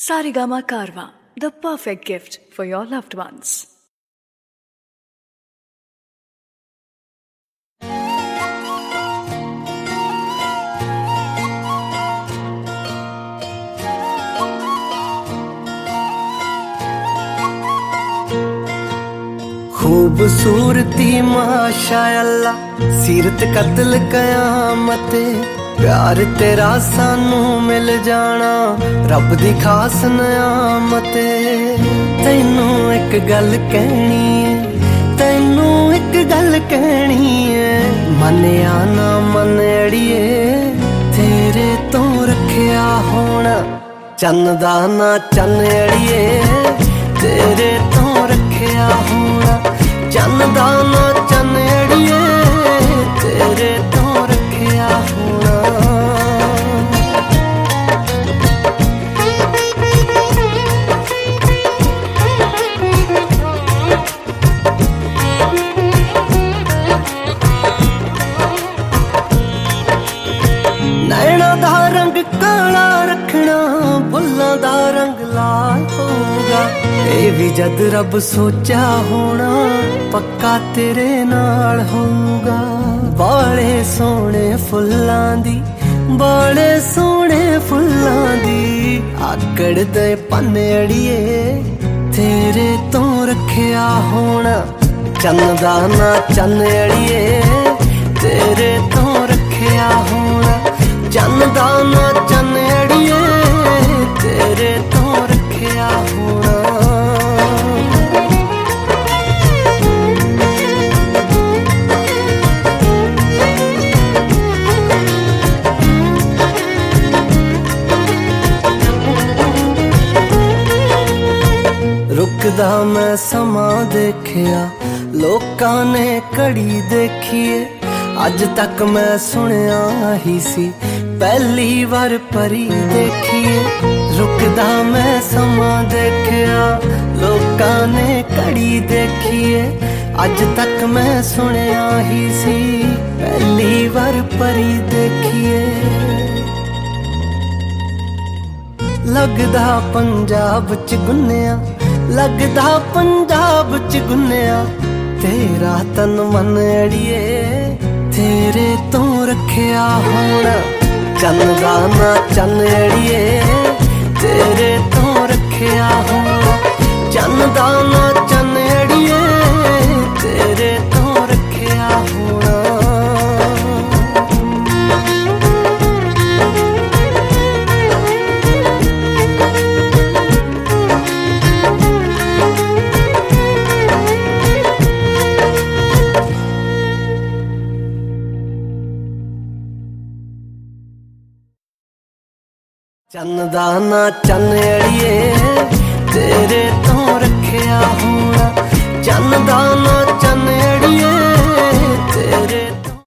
Sarigama Karwa, the perfect gift for your loved ones. खूबसूरती माशाअल्लाह सीरत कतल कयामत प्यार तेरा सानू मिल जाना रब दी खास नियामत तैनू एक गल कहनी है तैनू एक गल कहनी है मनिया ना मन अड़िए तेरे तो रखिया होना चन्न दा ना चन्न अड़िए तेरे तो रखिया होना चन्न दा ना चन्न अड़िए तेरे तो रखिया होना। नैना दा रंग काला रखना फुल्लां दा रंग लाल होगा ये भी जद रब सोचा होना पक्का तेरे नाल होगा। बाले सोने फुल्लां दी बाले सोने फुल्लां दी आकड़ दे पन्ने अड़िए तेरे तो रखिया होना चन्न दा ना चन्न अड़िए तेरे तो रखिया होना चन्न दा ना चन्न अड़िए तेरे तो रखिया होना। रुकदा मैं समा देखिया लोकां ने घड़ी देखिए अज तक मैं सुनिया ही सी पहली बार परी देखिए। रुकदा मैं समा देखिया लोकां ने घड़ी देखिए अज तक मैं सुनिया ही सी पहली बार परी देखिए। लगदा पंजाब च गुन्निया लगदा पंजाब च गुन्निया तेरा तन मन अड़िए तेरे तो रखिया होना चन्न दा ना चन्न अड़िए तेरे तो रखिया होना चन्न दा ना चन्न अड़िए तेरे तो रखिया होना। चन्न दा ना चन्न अड़िए तेरे तो